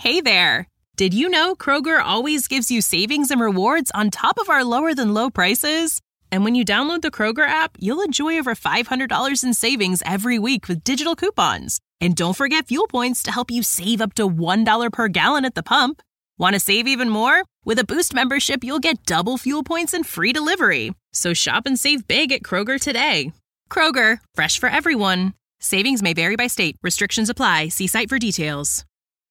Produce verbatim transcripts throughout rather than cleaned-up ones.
Hey there! Did you know Kroger always gives you savings and rewards on top of our lower-than-low prices? And when you download the Kroger app, you'll enjoy over five hundred dollars in savings every week with digital coupons. And don't forget fuel points to help you save up to one dollar per gallon at the pump. Want to save even more? With a Boost membership, you'll get double fuel points and free delivery. So shop and save big at Kroger today. Kroger, fresh for everyone. Savings may vary by state. Restrictions apply. See site for details.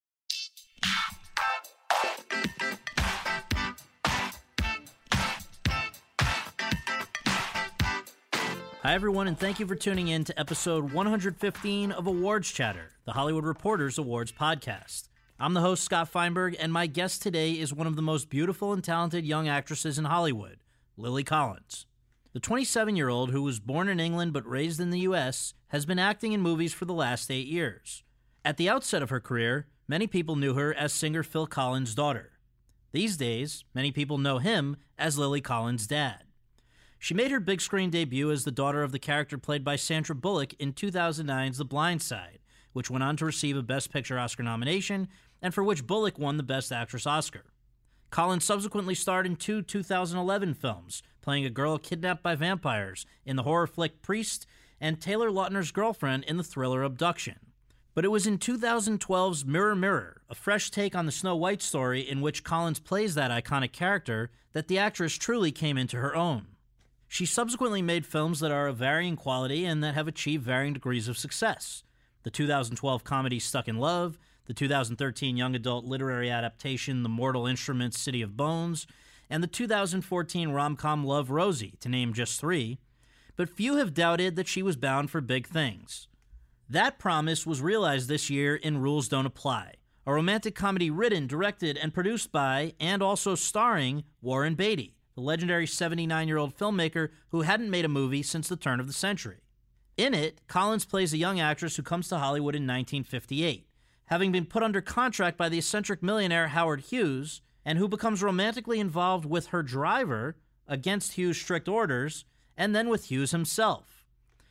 Hi, everyone, and thank you for tuning in to episode one hundred fifteen of Awards Chatter, the Hollywood Reporters Awards podcast. I'm the host, Scott Feinberg, and my guest today is one of the most beautiful and talented young actresses in Hollywood, Lily Collins. The twenty-seven-year-old, who was born in England but raised in the U S, has been acting in movies for the last eight years. At the outset of her career, many people knew her as singer Phil Collins' daughter. These days, many people know him as Lily Collins' dad. She made her big screen debut as the daughter of the character played by Sandra Bullock in two thousand nine's The Blind Side, which went on to receive a Best Picture Oscar nomination and for which Bullock won the Best Actress Oscar. Collins subsequently starred in two two thousand eleven films, playing a girl kidnapped by vampires in the horror flick Priest and Taylor Lautner's girlfriend in the thriller Abduction. But it was in two thousand twelve's Mirror Mirror, a fresh take on the Snow White story in which Collins plays that iconic character, that the actress truly came into her own. She subsequently made films that are of varying quality and that have achieved varying degrees of success. The two thousand twelve comedy Stuck in Love, the two thousand thirteen young adult literary adaptation The Mortal Instruments City of Bones, and the two thousand fourteen rom-com Love, Rosie, to name just three. But few have doubted that she was bound for big things. That promise was realized this year in Rules Don't Apply, a romantic comedy written, directed, and produced by, and also starring, Warren Beatty, the legendary seventy-nine-year-old filmmaker who hadn't made a movie since the turn of the century. In it, Collins plays a young actress who comes to Hollywood in nineteen fifty-eight, having been put under contract by the eccentric millionaire Howard Hughes, and who becomes romantically involved with her driver, against Hughes' strict orders, and then with Hughes himself.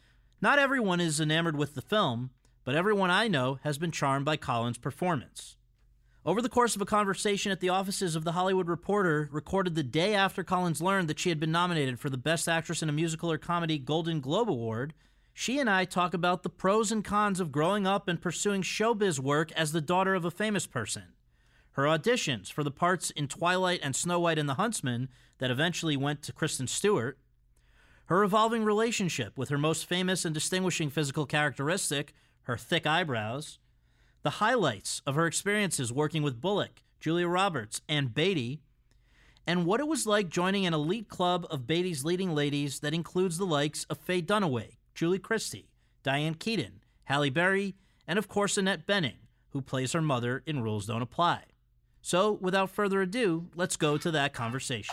Not everyone is enamored with the film, but everyone I know has been charmed by Collins' performance. Over the course of a conversation at the offices of The Hollywood Reporter, recorded the day after Collins learned that she had been nominated for the Best Actress in a Musical or Comedy Golden Globe Award, she and I talk about the pros and cons of growing up and pursuing showbiz work as the daughter of a famous person, her auditions for the parts in Twilight and Snow White and the Huntsman that eventually went to Kristen Stewart, her evolving relationship with her most famous and distinguishing physical characteristic, her thick eyebrows, the highlights of her experiences working with Bullock, Julia Roberts, and Beatty, and what it was like joining an elite club of Beatty's leading ladies that includes the likes of Faye Dunaway, Julie Christie, Diane Keaton, Halle Berry, and of course Annette Bening, who plays her mother in Rules Don't Apply. So, without further ado, let's go to that conversation.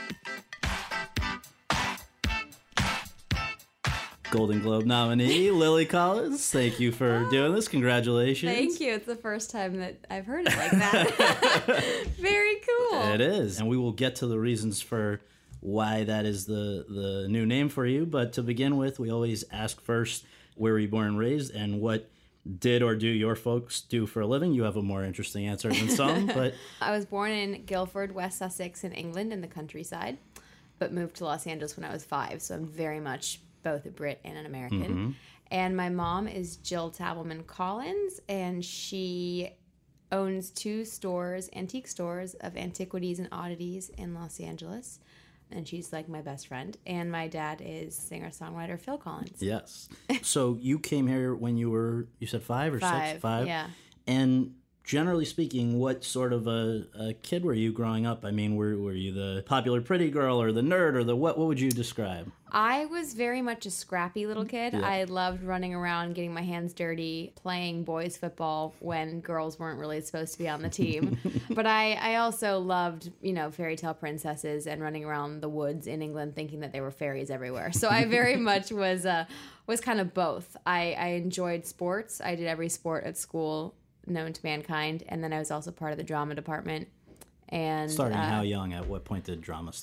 Golden Globe nominee, Lily Collins. Thank you for oh, doing this. Congratulations. Thank you. It's the first time that I've heard it like that. Very cool. It is. And we will get to the reasons for why that is the, the new name for you. But to begin with, we always ask first, where were you born and raised, and what did or do your folks do for a living? You have a more interesting answer than some. But I was born in Guildford, West Sussex in England in the countryside, but moved to Los Angeles when I was five. So I'm very much both a Brit and an American. Mm-hmm. And my mom is Jill Tableman Collins, and she owns two stores, antique stores of antiquities and oddities in Los Angeles. And she's like my best friend. And my dad is singer-songwriter Phil Collins. Yes. So you came here when you were, you said five or five, six? Five. Yeah. And generally speaking, what sort of a, a kid were you growing up? I mean, were were you the popular pretty girl or the nerd or the what? What would you describe? I was very much a scrappy little kid. Yeah. I loved running around, getting my hands dirty, playing boys football when girls weren't really supposed to be on the team. But I, I also loved, you know, fairy tale princesses and running around the woods in England thinking that there were fairies everywhere. So I very much was uh, was kind of both. I, I enjoyed sports. I did every sport at school known to mankind, and then I was also part of the drama department. And starting uh, how young? At what point did drama start?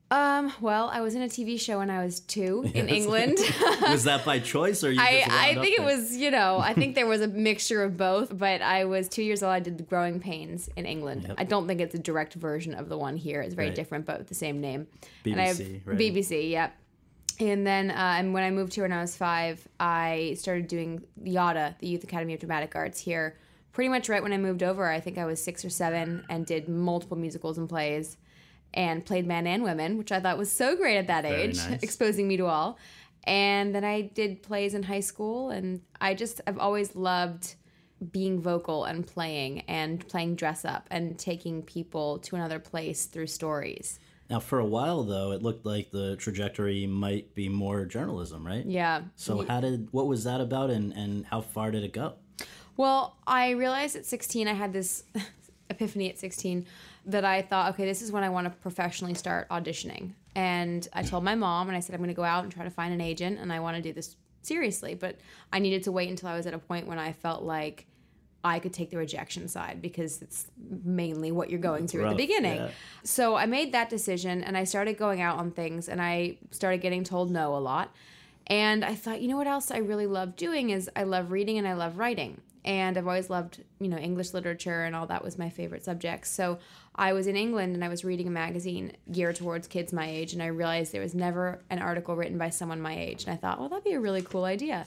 Um, well, I was in a T V show when I was two in yes. England. Was that by choice or you I, just I think it there? was, you know, I think there was a mixture of both, but I was two years old. I did The Growing Pains in England. Yep. I don't think it's a direct version of the one here. It's very right. different, but with the same name. B B C, and I have, right? B B C, yep. And then uh, and when I moved here when I was five, I started doing YADA, the Youth Academy of Dramatic Arts here, pretty much right when I moved over. I think I was six or seven and did multiple musicals and plays. And played men and women, which I thought was so great at that Very age, nice. Exposing me to all. And then I did plays in high school, and I just, I've always loved being vocal and playing and playing dress up and taking people to another place through stories. Now, for a while, though, it looked like the trajectory might be more journalism, right? Yeah. So how did, what was that about, and, and how far did it go? Well, I realized at sixteen, I had this epiphany at sixteen, that I thought, okay, this is when I want to professionally start auditioning. And I told my mom, and I said, I'm going to go out and try to find an agent, and I want to do this seriously. But I needed to wait until I was at a point when I felt like I could take the rejection side, because it's mainly what you're going It's through rough, at the beginning. Yeah. So I made that decision, and I started going out on things, and I started getting told no a lot. And I thought, you know what else I really love doing is I love reading and I love writing. And I've always loved, you know, English literature, and all that was my favorite subject. So I was in England and I was reading a magazine geared towards kids my age, and I realized there was never an article written by someone my age. And I thought, well, that'd be a really cool idea.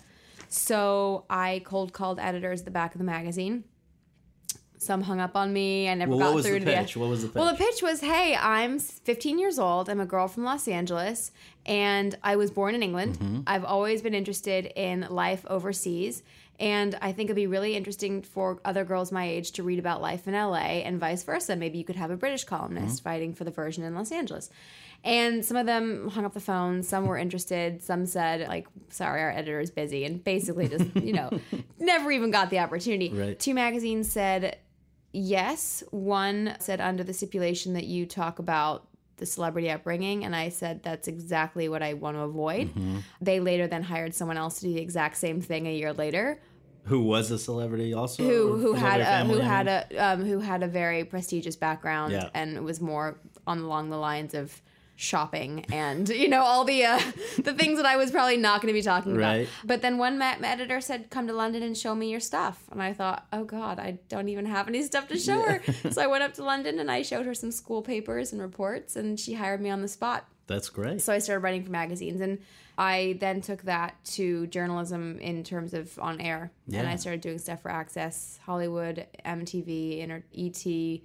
So I cold called editors at the back of the magazine. Some hung up on me. I never well, got what was through the to pitch? the What was the pitch? Well, the pitch was, hey, I'm fifteen years old. I'm a girl from Los Angeles, and I was born in England. Mm-hmm. I've always been interested in life overseas, and I think it'd be really interesting for other girls my age to read about life in L A and vice versa. Maybe you could have a British columnist mm-hmm. fighting for the version in Los Angeles. And some of them hung up the phone. Some were interested. Some said, like, sorry, our editor is busy, and basically just, you know, never even got the opportunity. Right. Two magazines said yes. One said under the stipulation that you talk about the celebrity upbringing, and I said that's exactly what I want to avoid. Mm-hmm. They later then hired someone else to do the exact same thing a year later. Who was a celebrity also? Who who had a, family, who I mean? had a um, who had a very prestigious background, yeah. and it was more on along the lines of shopping and, you know, all the uh, the things that I was probably not going to be talking right. about. But then one ma- editor said, come to London and show me your stuff. And I thought, oh, God, I don't even have any stuff to show yeah. her. So I went up to London and I showed her some school papers and reports, and she hired me on the spot. That's great. So I started writing for magazines, and I then took that to journalism in terms of on air. Yeah. And I started doing stuff for Access, Hollywood, M T V, Inter- E T,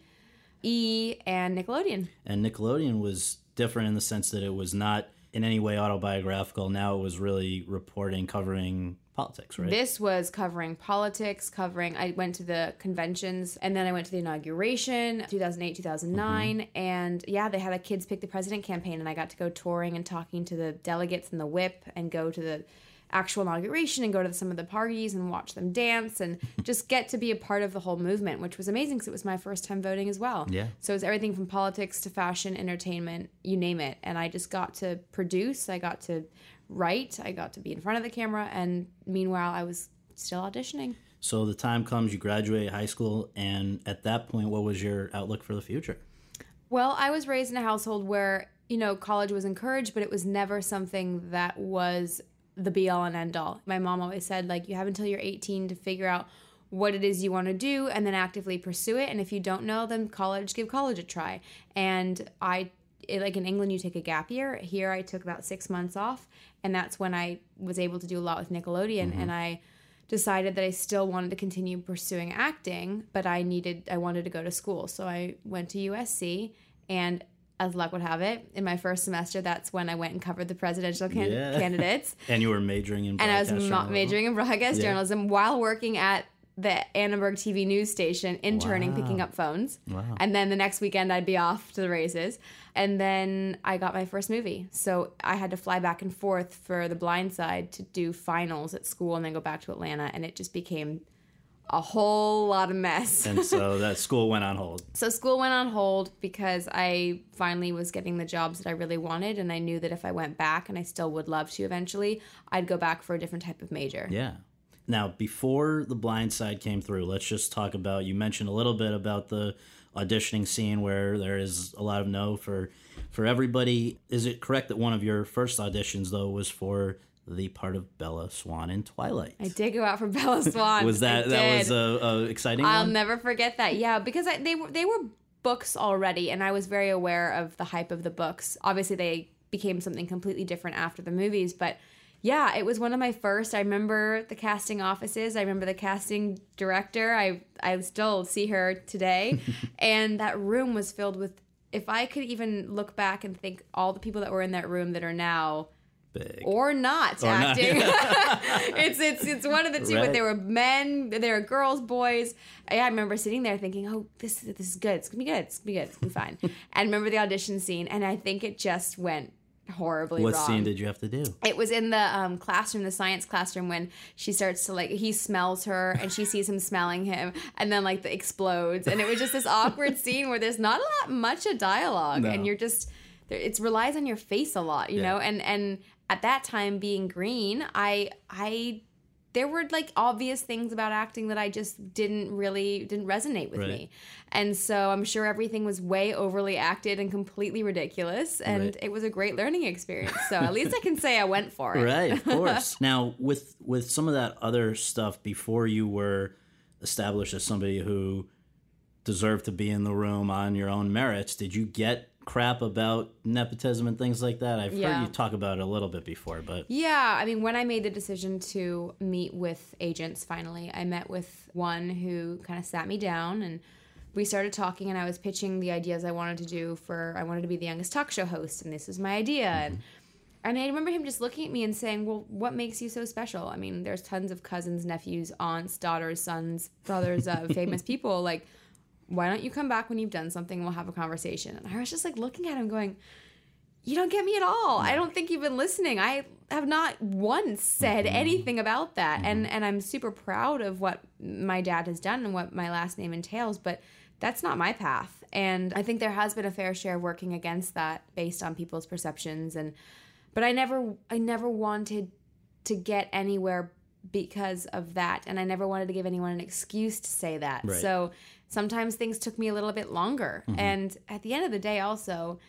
E, and Nickelodeon. And Nickelodeon was different in the sense that it was not in any way autobiographical. Now it was really reporting, covering politics, right? This was covering politics, covering, I went to the conventions, and then I went to the inauguration, two thousand eight, two thousand nine, mm-hmm. and yeah, they had a Kids Pick the President campaign, and I got to go touring and talking to the delegates and the whip, and go to the actual inauguration and go to some of the parties and watch them dance and just get to be a part of the whole movement, which was amazing because it was my first time voting as well. Yeah. So it's everything from politics to fashion, entertainment, you name it. And I just got to produce, I got to write, I got to be in front of the camera, and meanwhile I was still auditioning. So the time comes, you graduate high school, and at that point, what was your outlook for the future? Well, I was raised in a household where, you know, college was encouraged, but it was never something that was the be all and end all. My mom always said, like, you have until you're eighteen to figure out what it is you want to do and then actively pursue it. And if you don't know, then college, give college a try. And I, it, like in England, you take a gap year. Here, I took about six months off. And that's when I was able to do a lot with Nickelodeon. Mm-hmm. And I decided that I still wanted to continue pursuing acting, but I needed, I wanted to go to school. So I went to U S C, and as luck would have it, in my first semester, that's when I went and covered the presidential can- yeah. candidates. And you were majoring in broadcast And I was journalism. majoring in broadcast yeah. journalism while working at the Annenberg T V news station, interning, wow. picking up phones. Wow. And then the next weekend, I'd be off to the races. And then I got my first movie. So I had to fly back and forth for The Blind Side to do finals at school and then go back to Atlanta. And it just became a whole lot of mess. And so that school went on hold. So school went on hold because I finally was getting the jobs that I really wanted, and I knew that if I went back, and I still would love to eventually, I'd go back for a different type of major. Yeah. Now, before The Blind Side came through, let's just talk about, you mentioned a little bit about the auditioning scene where there is a lot of no for for everybody. Is it correct that one of your first auditions, though, was for the part of Bella Swan in Twilight? I did go out for Bella Swan. was that I that did. was a, a exciting I'll one? never forget that. Yeah, because I, they were they were books already, and I was very aware of the hype of the books. Obviously, they became something completely different after the movies, but yeah, it was one of my first. I remember the casting offices. I remember the casting director. I I still see her today, and that room was filled with. If I could even look back and think all the people that were in that room that are now. Big. Or not or acting. Not. it's it's it's one of the two. Right. But there were men, there were girls, boys. I, I remember sitting there thinking, "Oh, this this is good. It's gonna be good. It's gonna be good. It's gonna be fine." And remember the audition scene, and I think it just went horribly what wrong. What scene did you have to do? It was in the um, classroom, the science classroom, when she starts to like he smells her and she sees him smelling him, and then like the explodes, and it was just this awkward scene where there's not a lot much of dialogue, no. and you're just it relies on your face a lot, you yeah. know, and and. At that time, being green, I, I, there were like obvious things about acting that I just didn't really didn't resonate with right. me, and so I'm sure everything was way overly acted and completely ridiculous, and right. it was a great learning experience. So at least I can say I went for it. Right, of course. Now, with with some of that other stuff before you were established as somebody who deserved to be in the room on your own merits, did you get crap about nepotism and things like that? I've yeah. heard you talk about it a little bit before, but... Yeah, I mean, when I made the decision to meet with agents finally, I met with one who kind of sat me down, and we started talking, and I was pitching the ideas I wanted to do for... I wanted to be the youngest talk show host, and this was my idea, mm-hmm. and... And I remember him just looking at me and saying, well, what makes you so special? I mean, there's tons of cousins, nephews, aunts, daughters, sons, brothers of famous people, like... Why don't you come back when you've done something and we'll have a conversation? And I was just like looking at him going, you don't get me at all. I don't think you've been listening. I have not once said mm-hmm. anything about that. Mm-hmm. And and I'm super proud of what my dad has done and what my last name entails, but that's not my path. And I think there has been a fair share working against that based on people's perceptions. And but I never I never wanted to get anywhere because of that. And I never wanted to give anyone an excuse to say that. Right. So sometimes things took me a little bit longer. Mm-hmm. And at the end of the day also,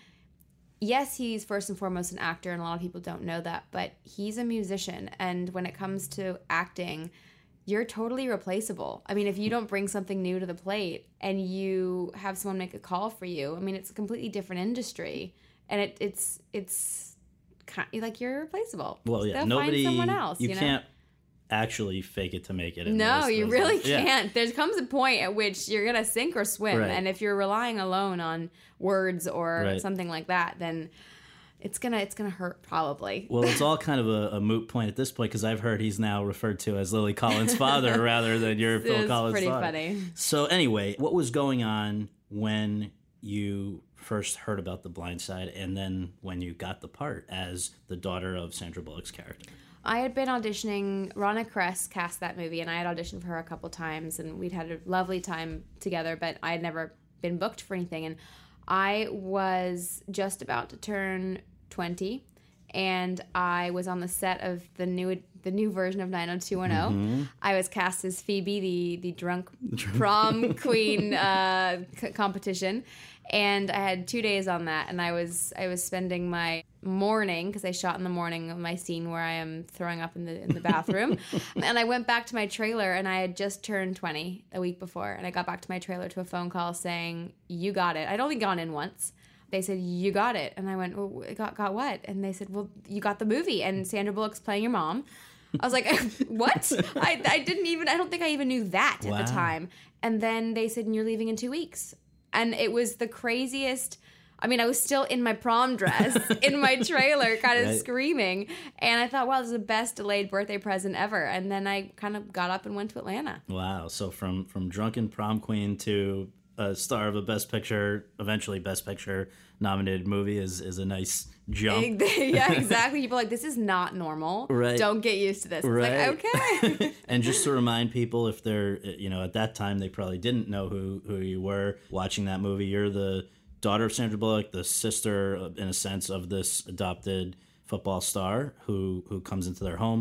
yes, he's first and foremost an actor, and a lot of people don't know that, but he's a musician. And when it comes to acting, you're totally replaceable. I mean, if you don't bring something new to the plate and you have someone make a call for you, I mean, it's a completely different industry. And it, it's it's kind of like you're replaceable. Well, yeah, They'll nobody, find someone else, you, you know? can't actually fake it to make it. In no, those, you those really lives. can't. Yeah. There comes a point at which you're going to sink or swim. Right. And if you're relying alone on words or right. something like that, then it's going to it's gonna hurt probably. Well, it's all kind of a, a moot point at this point, because I've heard he's now referred to as Lily Collins' father rather than your Phil Collins' pretty father. Funny. So anyway, what was going on when you first heard about The Blind Side, and then when you got the part as the daughter of Sandra Bullock's character? I had been auditioning. Rana Kress cast that movie, and I had auditioned for her a couple times, and we'd had a lovely time together, but I had never been booked for anything. And I was just about to turn twenty, and I was on the set of the new the new version of nine oh two one oh. Mm-hmm. I was cast as Phoebe, the the drunk prom queen uh, c- competition, and I had two days on that, and I was I was spending my morning, because I shot in the morning of my scene where I am throwing up in the in the bathroom, and I went back to my trailer, and I had just turned twenty a week before, and I got back to my trailer to a phone call saying, you got it. I'd only gone in once. They said, you got it. And I went, well, got got what? And they said, well, you got the movie, and Sandra Bullock's playing your mom. I was like, what? I, I didn't even, I don't think I even knew that wow. at the time. And then they said, and you're leaving in two weeks. And it was the craziest. I mean, I was still in my prom dress, in my trailer, kind of right. screaming. And I thought, wow, this is the best delayed birthday present ever. And then I kind of got up and went to Atlanta. Wow. So from, from drunken prom queen to a star of a Best Picture, eventually Best Picture nominated movie is, is a nice jump. Yeah, exactly. People are like, this is not normal. Right. Don't get used to this. It's right. like, okay. And just to remind people, if they're, you know, at that time, they probably didn't know who, who you were watching that movie. You're the daughter of Sandra Bullock, the sister, in a sense, of this adopted football star who, who comes into their home.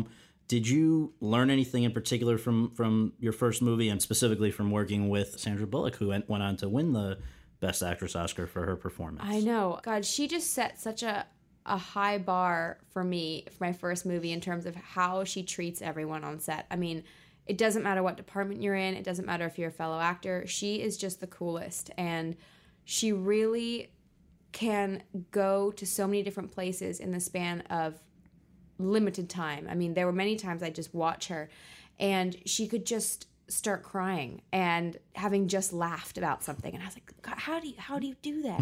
Did you learn anything in particular from, from your first movie, and specifically from working with Sandra Bullock, who went, went on to win the Best Actress Oscar for her performance? I know. God, she just set such a, a high bar for me for my first movie in terms of how she treats everyone on set. I mean, it doesn't matter what department you're in. It doesn't matter if you're a fellow actor. She is just the coolest. And she really can go to so many different places in the span of limited time. I mean, there were many times I just watch her and she could just start crying and having just laughed about something, and I was like, God, how do you how do you do that?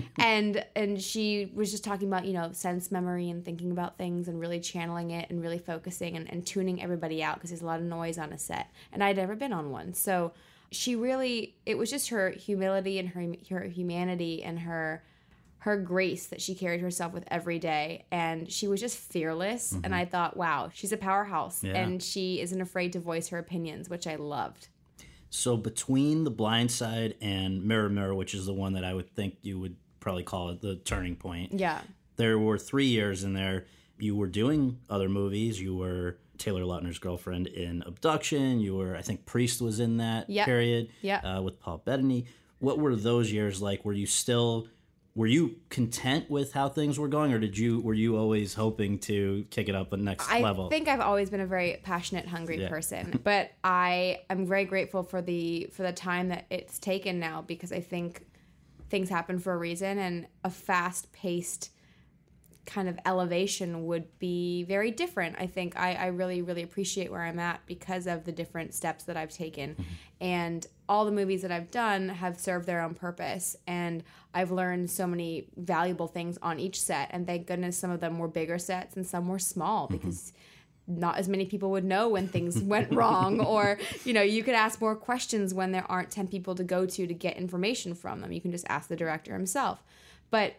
and and she was just talking about, you know, sense memory and thinking about things and really channeling it and really focusing and, and tuning everybody out, because there's a lot of noise on a set, and I'd never been on one. So she really, it was just her humility and her her humanity and her her grace that she carried herself with every day. And she was just fearless. Mm-hmm. And I thought, wow, she's a powerhouse. Yeah. And she isn't afraid to voice her opinions, which I loved. So between The Blind Side and Mirror Mirror, which is the one that I would think you would probably call it the turning point. Yeah. There were three years in there. You were doing other movies. You were Taylor Lautner's girlfriend in Abduction. You were, I think Priest was in that yep. period yep. Uh, with Paul Bettany. What were those years like? Were you still... Were you content with how things were going, or did you were you always hoping to kick it up a next I level? I think I've always been a very passionate, hungry yeah. person, but I am very grateful for the for the time that it's taken now, because I think things happen for a reason, and a fast-paced kind of elevation would be very different. I think I, I really, really appreciate where I'm at because of the different steps that I've taken. Mm-hmm. And all the movies that I've done have served their own purpose. And I've learned so many valuable things on each set. And thank goodness some of them were bigger sets and some were small, mm-hmm. because not as many people would know when things went wrong, or, you know, you could ask more questions when there aren't ten people to go to to get information from them. You can just ask the director himself. But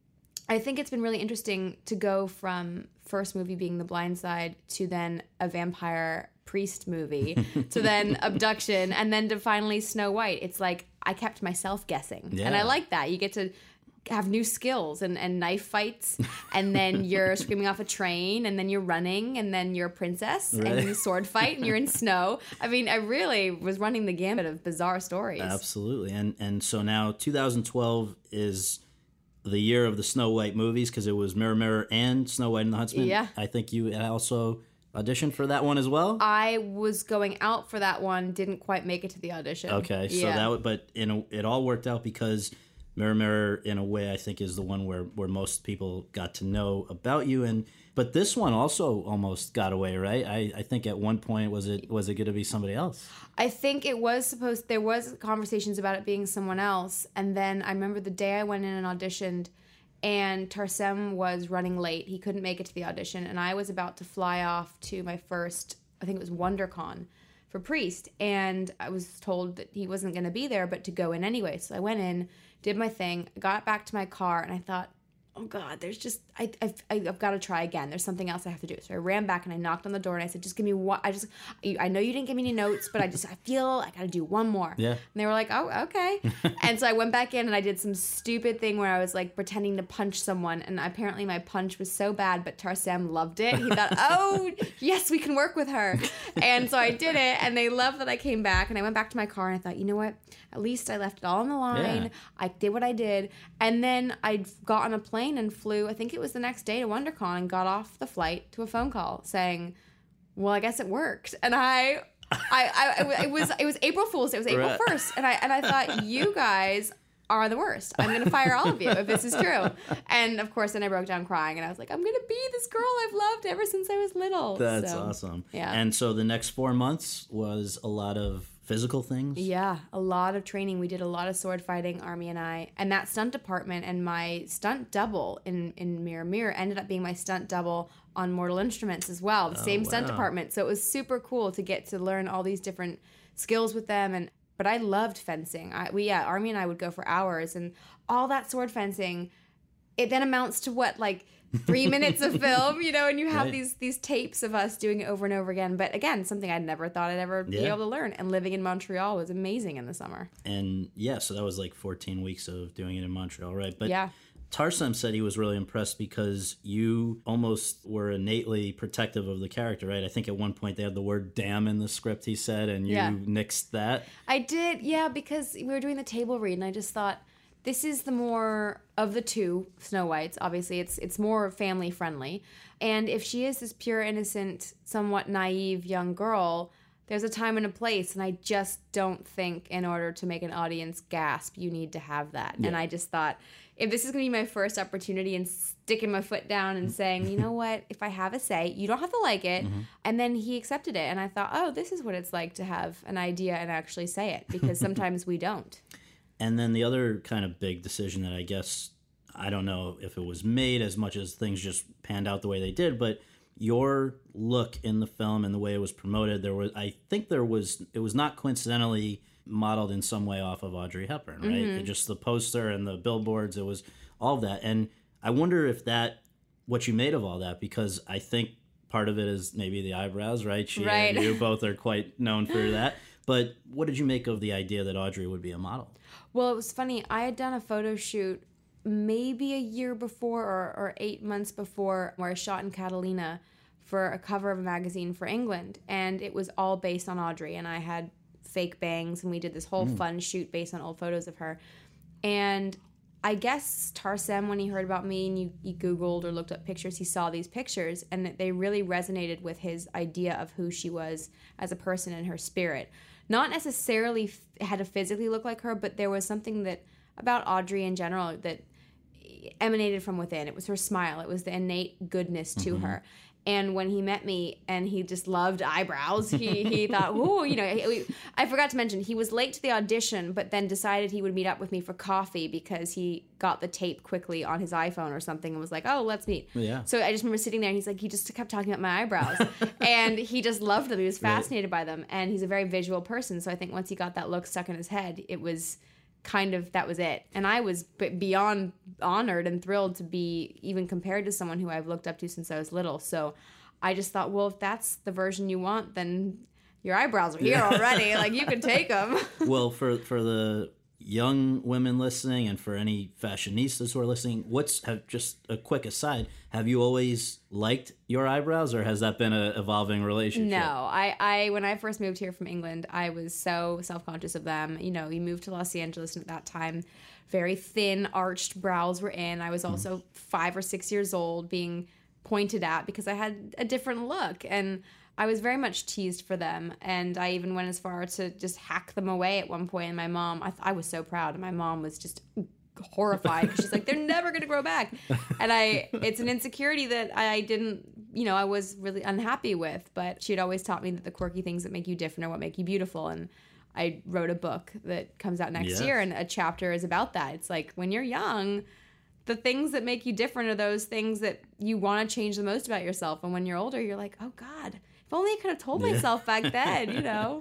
I think it's been really interesting to go from first movie being The Blind Side to then a vampire priest movie to then Abduction, and then to finally Snow White. It's like I kept myself guessing. Yeah. And I like that. You get to have new skills and, and knife fights, and then you're screaming off a train, and then you're running, and then you're a princess, right. and you sword fight, and you're in snow. I mean, I really was running the gamut of bizarre stories. Absolutely. And, and so now two thousand twelve is... the year of the Snow White movies, because it was Mirror Mirror and Snow White and the Huntsman. Yeah. I think you also auditioned for that one as well? I was going out for that one, didn't quite make it to the audition. Okay, so yeah. that would, but in a, it all worked out because Mirror Mirror, in a way, I think is the one where, where most people got to know about you. And but this one also almost got away, right? I, I think at one point, was it was it going to be somebody else? I think it was supposed, there was conversations about it being someone else. And then I remember the day I went in and auditioned, and Tarsem was running late. He couldn't make it to the audition. And I was about to fly off to my first, I think it was WonderCon for Priest. And I was told that he wasn't going to be there, but to go in anyway. So I went in, did my thing, got back to my car, and I thought, oh God, there's just, I, I've, I've got to try again. There's something else I have to do. So I ran back and I knocked on the door and I said, just give me one, I just, I know you didn't give me any notes, but I just, I feel I got to do one more. Yeah. And they were like, oh, okay. And so I went back in and I did some stupid thing where I was like pretending to punch someone. And apparently my punch was so bad, but Tarsem loved it. He thought, oh, yes, we can work with her. And so I did it, and they loved that I came back, and I went back to my car and I thought, you know what? At least I left it all on the line. Yeah. I did what I did. And then I got on a plane and flew, I think it was the next day, to WonderCon, and got off the flight to a phone call saying, well, I guess it worked. And I, I, I it was it was April Fool's Day. It was April first. And I and I thought, you guys are the worst. I'm going to fire all of you if this is true. And of course, then I broke down crying, and I was like, I'm going to be this girl I've loved ever since I was little. That's so, awesome. Yeah. And so the next four months was a lot of physical things? Yeah, a lot of training. We did a lot of sword fighting, Army and I. And that stunt department and my stunt double in, in Mirror Mirror ended up being my stunt double on Mortal Instruments as well. The oh, same wow. stunt department. So it was super cool to get to learn all these different skills with them. And But I loved fencing. I, we yeah, Army and I would go for hours. And all that sword fencing, it then amounts to what, like three minutes of film, you know, and you have right. these these tapes of us doing it over and over again. But again, something I never thought I'd ever yeah. be able to learn. And living in Montreal was amazing in the summer. And yeah, so that was like fourteen weeks of doing it in Montreal, right? But yeah. Tarsem said he was really impressed because you almost were innately protective of the character, right? I think at one point they had the word damn in the script, he said, and you yeah. nixed that. I did, yeah, because we were doing the table read, and I just thought, this is the more of the two Snow Whites. Obviously, it's it's more family friendly. And if she is this pure, innocent, somewhat naive young girl, there's a time and a place. And I just don't think in order to make an audience gasp, you need to have that. Yeah. And I just thought, if this is going to be my first opportunity and sticking my foot down and saying, you know what, if I have a say, you don't have to like it. Mm-hmm. And then he accepted it. And I thought, oh, this is what it's like to have an idea and actually say it. Because sometimes we don't. And then the other kind of big decision that I guess, I don't know if it was made as much as things just panned out the way they did, but your look in the film and the way it was promoted, there was, I think there was, it was not coincidentally modeled in some way off of Audrey Hepburn, right? Mm-hmm. Just the poster and the billboards, it was all of that. And I wonder if that, what you made of all that, because I think part of it is maybe the eyebrows, right? She right. and you both are quite known for that. But what did you make of the idea that Audrey would be a model? Well, it was funny. I had done a photo shoot maybe a year before or, or eight months before where I shot in Catalina for a cover of a magazine for England. And it was all based on Audrey. And I had fake bangs, and we did this whole mm. fun shoot based on old photos of her. And I guess Tarsem, when he heard about me and you, you Googled or looked up pictures, he saw these pictures, and they really resonated with his idea of who she was as a person and her spirit. Not necessarily f- had to physically look like her, but there was something that about Audrey in general that emanated from within. It was her smile. It was the innate goodness to mm-hmm. her. And when he met me and he just loved eyebrows, he, he thought, ooh, you know, he, I forgot to mention, he was late to the audition, but then decided he would meet up with me for coffee because he got the tape quickly on his iPhone or something and was like, oh, let's meet. Yeah. So I just remember sitting there and he's like, he just kept talking about my eyebrows. And he just loved them. He was fascinated right. by them. And he's a very visual person. So I think once he got that look stuck in his head, it was kind of, that was it. And I was beyond honored and thrilled to be even compared to someone who I've looked up to since I was little. So I just thought, well, if that's the version you want, then your eyebrows are here yeah. already. Like, you can take them. Well, for for the young women listening and for any fashionistas who are listening, what's have, just a quick aside, have you always liked your eyebrows, or has that been an evolving relationship? No, I, I when I first moved here from England, I was so self-conscious of them. You know, you moved to Los Angeles, and at that time, very thin, arched brows were in. I was also mm. five or six years old, being pointed at because I had a different look, and I was very much teased for them. And I even went as far to just hack them away at one point. And my mom, I, th- I was so proud, and my mom was just horrified. She's like, they're never going to grow back. And I, it's an insecurity that I didn't, you know, I was really unhappy with, but she'd always taught me that the quirky things that make you different are what make you beautiful. And I wrote a book that comes out next yes. year, and a chapter is about that. It's like, when you're young, the things that make you different are those things that you want to change the most about yourself. And when you're older, you're like, oh God, if only I could have told myself yeah. back then, you know?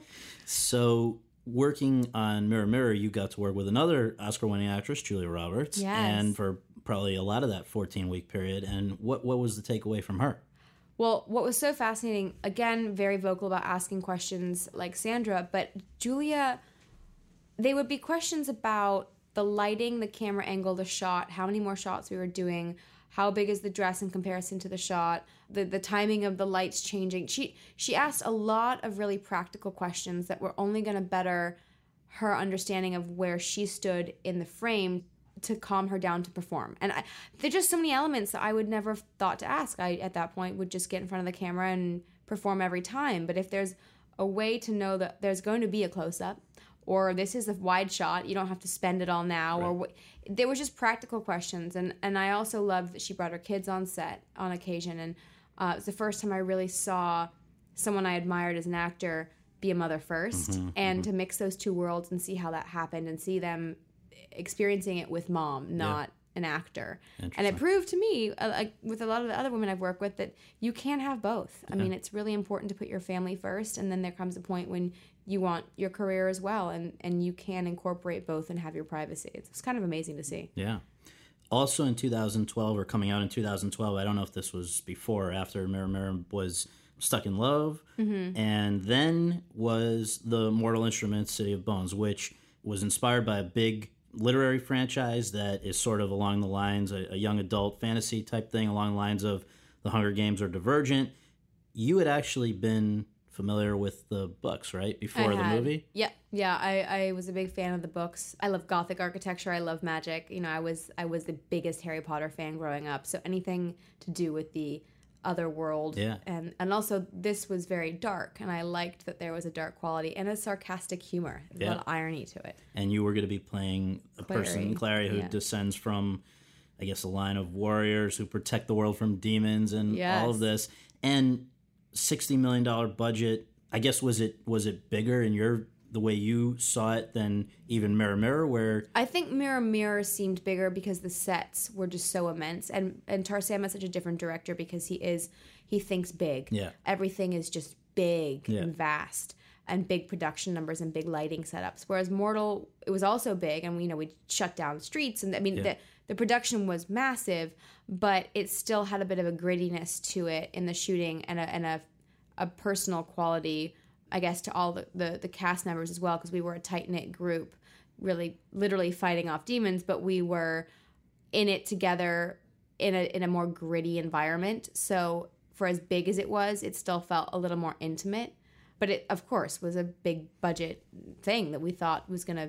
So working on Mirror, Mirror, you got to work with another Oscar-winning actress, Julia Roberts. Yes. And for probably a lot of that fourteen-week period. And what, what was the takeaway from her? Well, what was so fascinating, again, very vocal about asking questions like Sandra, but Julia, they would be questions about the lighting, the camera angle, the shot, how many more shots we were doing, how big is the dress in comparison to the shot, the the timing of the lights changing. She she asked a lot of really practical questions that were only going to better her understanding of where she stood in the frame to calm her down to perform. And I, there's just so many elements that I would never have thought to ask. I, at that point, would just get in front of the camera and perform every time. But if there's a way to know that there's going to be a close-up, or this is a wide shot, you don't have to spend it all now, right. or what, there were just practical questions. And, and I also loved that she brought her kids on set on occasion. And uh, it was the first time I really saw someone I admired as an actor be a mother first, mm-hmm, and mm-hmm. to mix those two worlds and see how that happened and see them experiencing it with mom, not yeah. an actor. And it proved to me, uh, like with a lot of the other women I've worked with, that you can have both. I yeah. mean, it's really important to put your family first, and then there comes a point when you want your career as well, and, and you can incorporate both and have your privacy. It's, it's kind of amazing to see. Yeah. Also in two thousand twelve, or coming out in two thousand twelve, I don't know if this was before or after Mirror, Mirror, was Stuck in Love, mm-hmm. and then was the Mortal Instruments City of Bones, which was inspired by a big literary franchise that is sort of along the lines, a, a young adult fantasy type thing along the lines of The Hunger Games or Divergent. You had actually been familiar with the books, right, before I the had. movie? Yeah, yeah. I, I was a big fan of the books. I love Gothic architecture. I love magic. You know, I was I was the biggest Harry Potter fan growing up. So anything to do with the other world, yeah. and and also this was very dark, and I liked that there was a dark quality and a sarcastic humor, a yeah. lot of irony to it. And you were going to be playing a Clary. person, Clary, who Yeah. descends from, I guess, a line of warriors who protect the world from demons and Yes. all of this. And sixty million dollars budget. I guess was it was it bigger in your the way you saw it than even Mirror Mirror, where I think Mirror Mirror seemed bigger because the sets were just so immense, and and Tarsem is such a different director because he is he thinks big. Yeah. Everything is just big Yeah. and vast, and big production numbers and big lighting setups. Whereas Mortal, it was also big, and we you know we shut down streets, and I mean Yeah. the the production was massive, but it still had a bit of a grittiness to it in the shooting and a and a a personal quality, I guess, to all the, the, the cast members as well, because we were a tight-knit group, really literally fighting off demons, but we were in it together in a in a more gritty environment. So for as big as it was, it still felt a little more intimate. But it, of course, was a big budget thing that we thought was going to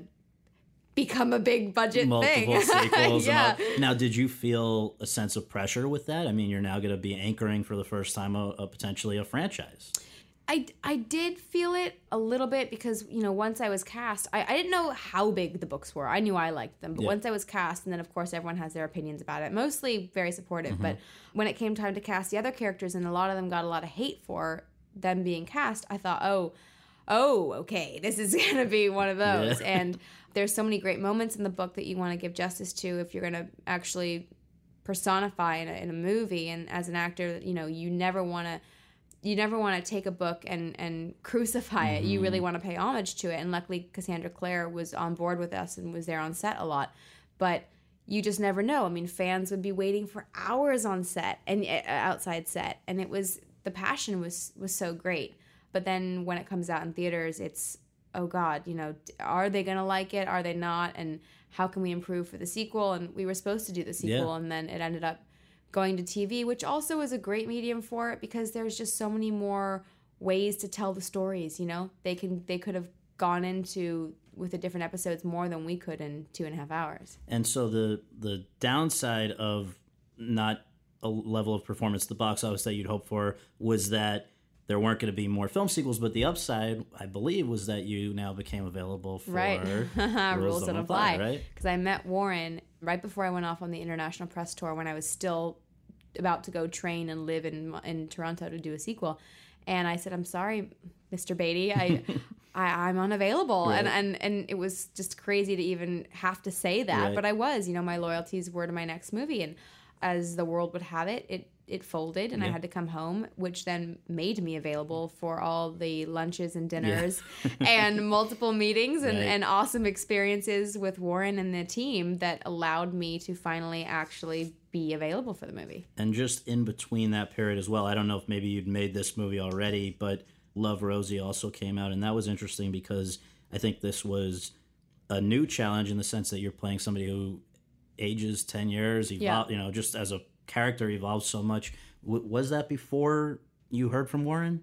become a big budget multiple thing. sequels. Yeah. And all. Now, did you feel a sense of pressure with that? I mean, you're now going to be anchoring for the first time a, a potentially a franchise. I, I did feel it a little bit because, you know, once I was cast, I, I didn't know how big the books were. I knew I liked them. But Yeah. once I was cast, and then, of course, everyone has their opinions about it, mostly very supportive. Mm-hmm. But when it came time to cast the other characters, and a lot of them got a lot of hate for them being cast, I thought, oh, oh, okay, this is going to be one of those. Yeah. And there's so many great moments in the book that you want to give justice to if you're going to actually personify in a, in a movie. And as an actor, you know, you never want to you never want to take a book and, and crucify it. You really want to pay homage to it. And luckily, Cassandra Clare was on board with us and was there on set a lot. But you just never know. I mean, fans would be waiting for hours on set and uh, outside set. And it was, the passion was, was so great. But then when it comes out in theaters, it's, oh God, you know, are they going to like it? Are they not? And how can we improve for the sequel? And we were supposed to do the sequel, Yeah. and then it ended up going to T V, which also is a great medium for it because there's just so many more ways to tell the stories, you know? They can they could have gone into, with the different episodes, more than we could in two and a half hours. And so the the downside of not a level of performance at the box office that you'd hope for was that there weren't going to be more film sequels, but the upside, I believe, was that you now became available for Right. Rules, Rules Don't Don't Apply, Apply. right? Because I met Warren right before I went off on the international press tour when I was still about to go train and live in in Toronto to do a sequel. And I said, I'm sorry, Mister Beatty, I, I I'm unavailable. Right. And, and and it was just crazy to even have to say that. Right. But I was, you know, my loyalties were to my next movie. And as the world would have it, it it folded and Yeah. I had to come home, which then made me available for all the lunches and dinners and multiple meetings and, Right. and awesome experiences with Warren and the team that allowed me to finally actually be available for the movie. And just in between that period as well, I don't know if maybe you'd made this movie already, but Love, Rosie also came out, and that was interesting because I think this was a new challenge in the sense that you're playing somebody who ages ten years, evol- Yeah. you know, just as a character evolves so much. W- was that before you heard from Warren?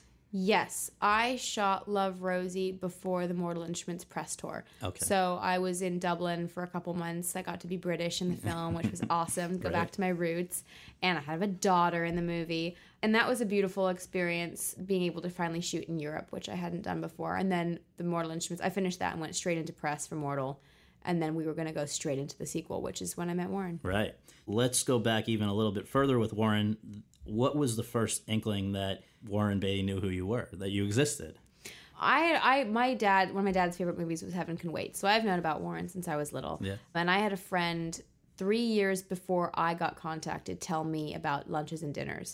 Yes, I shot Love, Rosie before the Mortal Instruments press tour. Okay. So I was in Dublin for a couple months. I got to be British in the film, which was awesome. Go Right. back to my roots. And I have a daughter in the movie. And that was a beautiful experience, being able to finally shoot in Europe, which I hadn't done before. And then the Mortal Instruments, I finished that and went straight into press for Mortal. And then we were going to go straight into the sequel, which is when I met Warren. Right. Let's go back even a little bit further with Warren. What was the first inkling that Warren Beatty knew who you were, that you existed? I, I, my dad, one of my dad's favorite movies was Heaven Can Wait. So I've known about Warren since I was little. Yeah. And I had a friend three years before I got contacted tell me about lunches and dinners.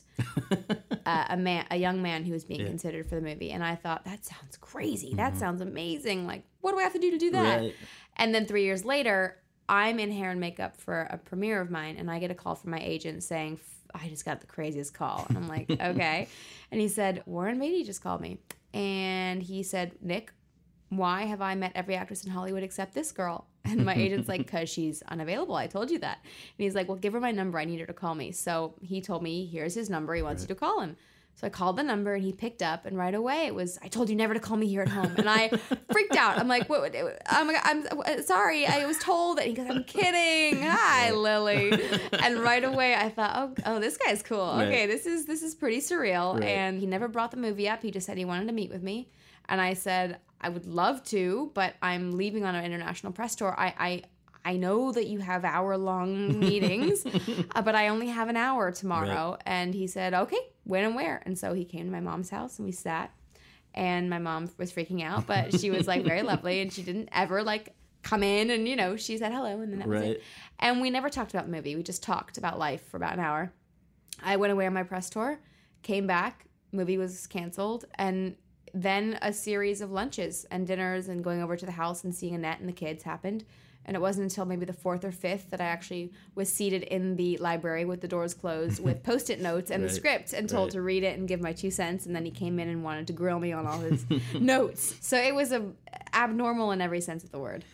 uh, a man, a young man who was being Yeah. considered for the movie. And I thought, that sounds crazy. That sounds amazing. Like, what do I have to do to do that? Right. And then three years later, I'm in hair and makeup for a premiere of mine, and I get a call from my agent saying, I just got the craziest call. And I'm like, okay. And he said, Warren Beatty just called me. And he said, Nick, why have I met every actress in Hollywood except this girl? And my agent's like, because she's unavailable. I told you that. And he's like, well, give her my number. I need her to call me. So he told me, here's his number. He wants right. you to call him. So I called the number and he picked up, and right away it was, I told you never to call me here at home. And I freaked out. I'm like, what? I'm, I'm sorry. I was told that. He goes, I'm kidding. Hi, Lily. And right away I thought, oh, oh, this guy's cool. Right. Okay, this is this is pretty surreal. Right. And he never brought the movie up. He just said he wanted to meet with me. And I said, I would love to, but I'm leaving on an international press tour. I, I I know that you have hour-long meetings, uh, but I only have an hour tomorrow. Right. And he said, okay, when and where? And so he came to my mom's house and we sat. And my mom was freaking out, but she was like very lovely, and she didn't ever like come in and, you know, she said hello, and then that right. was it. And we never talked about the movie. We just talked about life for about an hour. I went away on my press tour, came back, movie was canceled, and then a series of lunches and dinners and going over to the house and seeing Annette and the kids happened. And it wasn't until maybe the fourth or fifth that I actually was seated in the library with the doors closed with Post-it notes and right. the script and told right. to read it and give my two cents. And then he came in and wanted to grill me on all his notes. So it was a, abnormal in every sense of the word.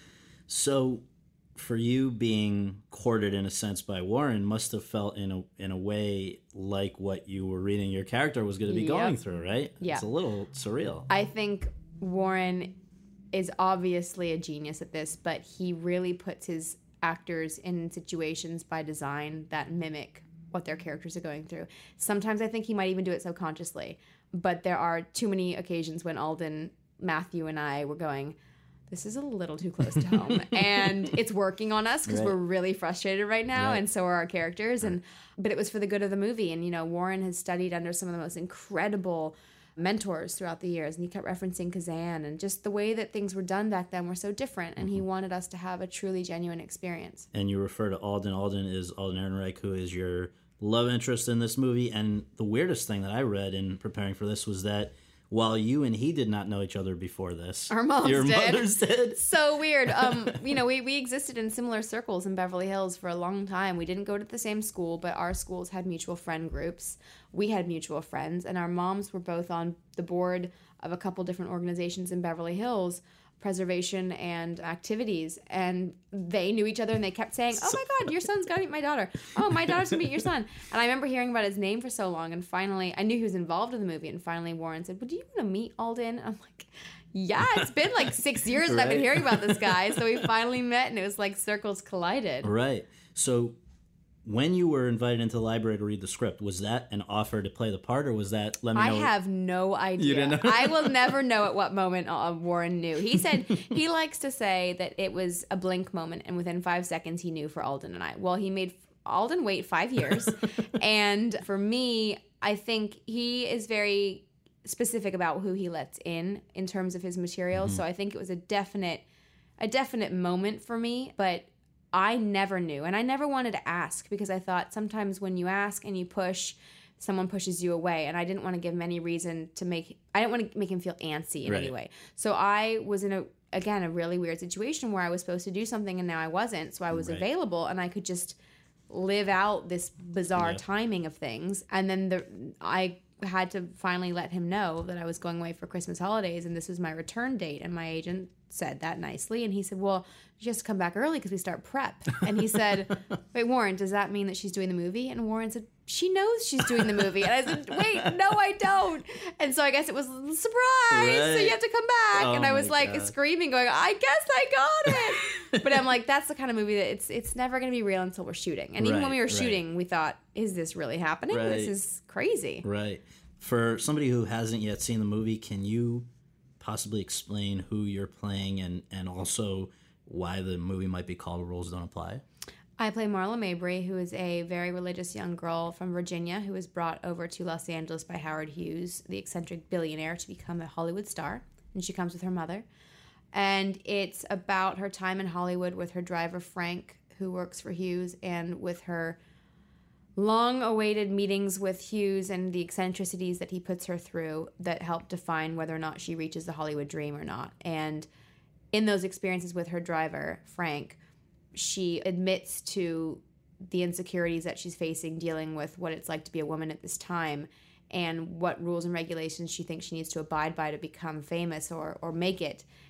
So for you, being courted in a sense by Warren must have felt in a in a way like what you were reading your character was going to be yep. going through, right? Yeah. It's a little surreal. I think Warren is obviously a genius at this, but he really puts his actors in situations by design that mimic what their characters are going through. Sometimes I think he might even do it subconsciously, but there are too many occasions when Alden, Matthew, and I were going, this is a little too close to home. And it's working on us because right. we're really frustrated right now, right. and so are our characters. Right. And but it was for the good of the movie. And, you know, Warren has studied under some of the most incredible mentors throughout the years, and he kept referencing Kazan, and just the way that things were done back then were so different, and mm-hmm. he wanted us to have a truly genuine experience. And you refer to Alden. Alden is Alden Ehrenreich, who is your love interest in this movie. And the weirdest thing that I read in preparing for this was that while you and he did not know each other before this, our moms your did. mothers did. So weird. Um, you know, we, we existed in similar circles in Beverly Hills for a long time. We didn't go to the same school, but our schools had mutual friend groups. We had mutual friends, and our moms were both on the board of a couple different organizations in Beverly Hills, preservation and activities, and they knew each other, and they kept saying, oh my God, your son's gonna meet my daughter. Oh, my daughter's gonna meet your son. And I remember hearing about his name for so long, and finally, I knew he was involved in the movie, and finally Warren said, well, do you want to meet Alden? And I'm like, yeah, it's been like six years right. that I've been hearing about this guy. So we finally met, and it was like circles collided. Right. So when you were invited into the library to read the script, was that an offer to play the part, or was that, let me know? I have no idea. You didn't know? I will never know at what moment uh, Warren knew. He said he likes to say that it was a blink moment, and within five seconds he knew for Alden and I. Well, he made Alden wait five years. And for me, I think he is very specific about who he lets in in terms of his material. Mm-hmm. So I think it was a definite, a definite moment for me, but I never knew, and I never wanted to ask, because I thought sometimes when you ask and you push, someone pushes you away, and I didn't want to give him any reason to make, I didn't want to make him feel antsy in right. any way. So I was in a, again, a really weird situation where I was supposed to do something and now I wasn't, so I was right. available, and I could just live out this bizarre yeah. timing of things. And then the I had to finally let him know that I was going away for Christmas holidays, and this was my return date, and my agent said that nicely, and he said, well, she has to come back early because we start prep. And he said, wait, Warren, does that mean that she's doing the movie? And Warren said, she knows she's doing the movie. And I said, wait, no, I don't. And so I guess it was a surprise, right. so you have to come back. Oh, and I was like God. screaming, going, I guess I got it. But I'm like, that's the kind of movie that it's it's never going to be real until we're shooting. And even right, when we were right. shooting, we thought, is this really happening? Right. This is crazy. Right. For somebody who hasn't yet seen the movie, can you possibly explain who you're playing, and, and also why the movie might be called Rules Don't Apply? I play Marla Mabry, who is a very religious young girl from Virginia who was brought over to Los Angeles by Howard Hughes, the eccentric billionaire, to become a Hollywood star. And she comes with her mother. And it's about her time in Hollywood with her driver, Frank, who works for Hughes, and with her long-awaited meetings with Hughes and the eccentricities that he puts her through that help define whether or not she reaches the Hollywood dream or not. And in those experiences with her driver, Frank, she admits to the insecurities that she's facing dealing with what it's like to be a woman at this time, and what rules and regulations she thinks she needs to abide by to become famous or, or make it.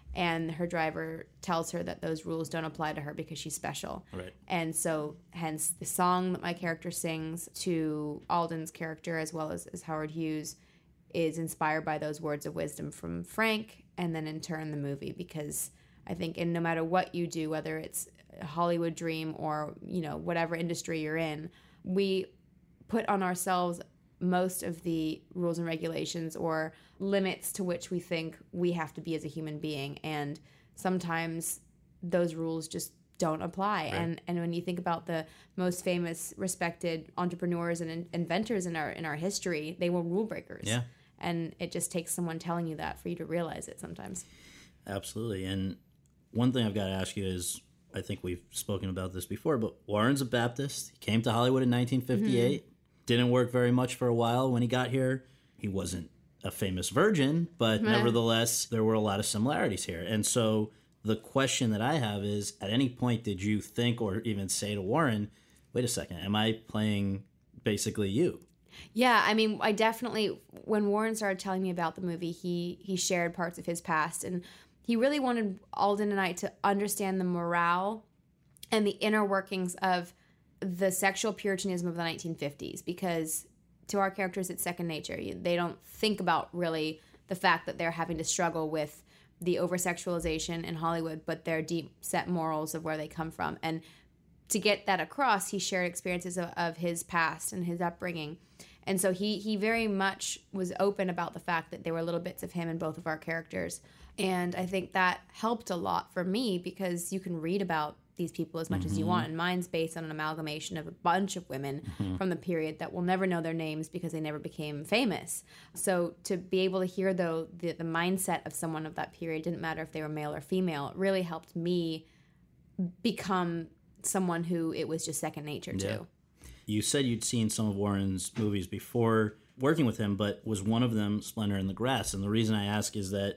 and her driver tells her that those rules don't apply to her because she's special. Right. And so, hence, the song that my character sings to Alden's character, as well as, as Howard Hughes, is inspired by those words of wisdom from Frank, and then in turn the movie, because I think in no matter what you do, whether it's a Hollywood dream or, you know, whatever industry you're in, we put on ourselves most of the rules and regulations or limits to which we think we have to be as a human being. And sometimes those rules just don't apply. Right. And and when you think about the most famous, respected entrepreneurs and in- inventors in our in our history, they were rule breakers. Yeah. And it just takes someone telling you that for you to realize it sometimes. Absolutely. And one thing I've got to ask you is, I think we've spoken about this before, but Warren's a Baptist. He came to Hollywood in nineteen fifty-eight. Mm-hmm. Didn't work very much for a while when he got here. He wasn't a famous virgin, but nevertheless, there were a lot of similarities here. And so the question that I have is, at any point did you think or even say to Warren, wait a second, am I playing basically you? Yeah, I mean, I definitely, when Warren started telling me about the movie, he he shared parts of his past, and he really wanted Alden and I to understand the morale and the inner workings of the sexual puritanism of the nineteen fifties, because to our characters, it's second nature. They don't think about really the fact that they're having to struggle with the over-sexualization in Hollywood, but their deep-set morals of where they come from. And to get that across, he shared experiences of, of his past and his upbringing. And so he he very much was open about the fact that there were little bits of him in both of our characters. And I think that helped a lot for me, because you can read about these people as much mm-hmm. as you want. And mine's based on an amalgamation of a bunch of women mm-hmm. from the period that will never know their names because they never became famous. So to be able to hear, though, the, the mindset of someone of that period, didn't matter if they were male or female, it really helped me become someone who it was just second nature to. Yeah. You said you'd seen some of Warren's movies before working with him, but was one of them Splendor in the Grass? And the reason I ask is that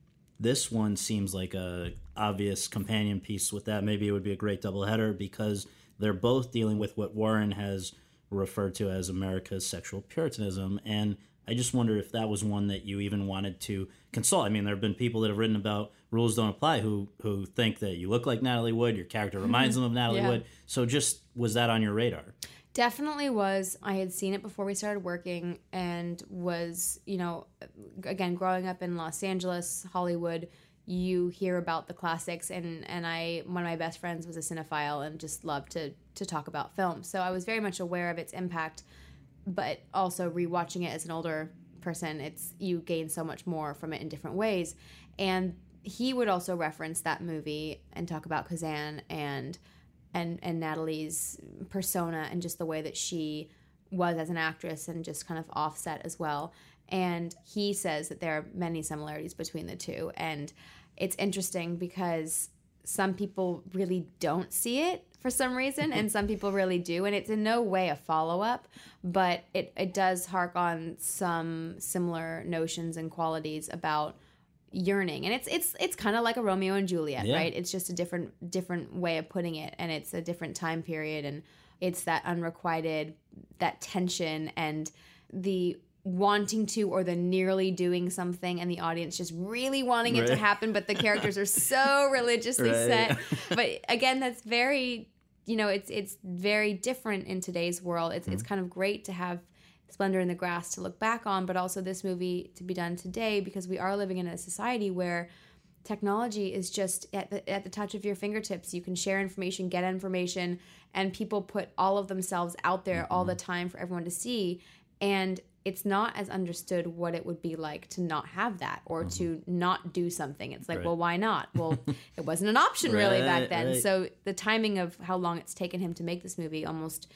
this one seems like a obvious companion piece with that. Maybe it would be a great doubleheader, because they're both dealing with what Warren has referred to as America's sexual puritanism. And I just wonder if that was one that you even wanted to consult. I mean, there have been people that have written about Rules Don't Apply who who think that you look like Natalie Wood, your character reminds them of Natalie yeah. Wood. So just, was that on your radar? Definitely was. I had seen it before we started working, and was, you know, again, growing up in Los Angeles, Hollywood, you hear about the classics, and, and I, one of my best friends was a cinephile and just loved to, to talk about film. So I was very much aware of its impact, but also rewatching it as an older person, it's, you gain so much more from it in different ways. And he would also reference that movie and talk about Kazan and and and Natalie's persona and just the way that she was as an actress, and just kind of offset as well. And he says that there are many similarities between the two. And it's interesting because some people really don't see it for some reason, and some people really do. And it's in no way a follow-up, but it, it does hark on some similar notions and qualities about yearning. And it's it's it's kind of like a Romeo and Juliet, yeah. right? It's just a different different way of putting it, and it's a different time period, and it's that unrequited, that tension, and the wanting to, or the nearly doing something, and the audience just really wanting it right. to happen, but the characters are so religiously right. set. But again, that's very, you know, it's it's very different in today's world. It's mm-hmm. it's kind of great to have Splendor in the Grass to look back on, but also this movie to be done today, because we are living in a society where technology is just at the, at the touch of your fingertips. You can share information, get information, and people put all of themselves out there mm-hmm. all the time for everyone to see. And it's not as understood what it would be like to not have that, or mm-hmm. to not do something. It's like, right. well, why not? Well, it wasn't an option really right, back then. Right. So the timing of how long it's taken him to make this movie almost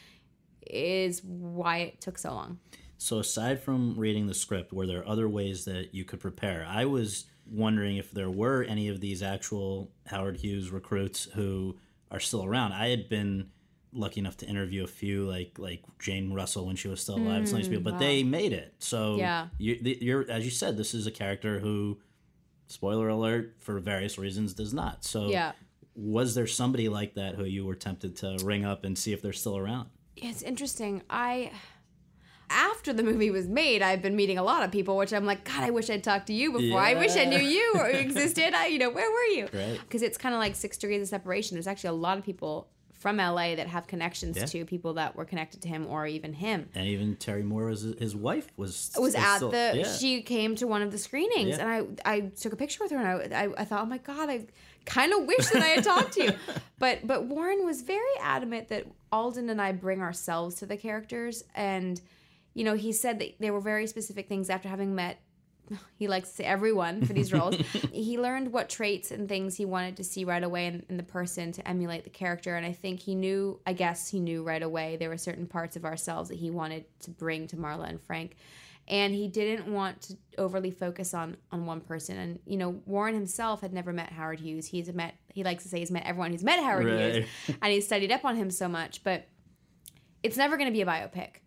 is why it took so long. So aside from reading the script, were there other ways that you could prepare? I was wondering if there were any of these actual Howard Hughes recruits who are still around. I had been lucky enough to interview a few, like like Jane Russell when she was still alive, mm, and people, but wow. they made it. So yeah. you, you're, as you said, this is a character who, spoiler alert, for various reasons does not. So yeah. was there somebody like that who you were tempted to ring up and see if they're still around? It's interesting. I after the movie was made, I've been meeting a lot of people, which I'm like, God, I wish I'd talked to you before. Yeah. I wish I knew you or existed. I, you know, where were you? Right. Because it's kind of like six degrees of separation. There's actually a lot of people from L A that have connections yeah. to people that were connected to him or even him. And even Terry Moore, was his wife, was was at still, the. Yeah. She came to one of the screenings, yeah. and I I took a picture with her, and I I, I thought, oh my God, I kind of wish that I had talked to you. But but Warren was very adamant that Alden and I bring ourselves to the characters, and you know, he said that there were very specific things after having met. He likes to say everyone for these roles. He learned what traits and things he wanted to see right away in, in the person to emulate the character. And I think he knew, I guess he knew right away there were certain parts of ourselves that he wanted to bring to Marla and Frank. And he didn't want to overly focus on, on one person. And, you know, Warren himself had never met Howard Hughes. He's met, he likes to say he's met everyone who's met Howard right. Hughes. And he's studied up on him so much. But it's never going to be a biopic.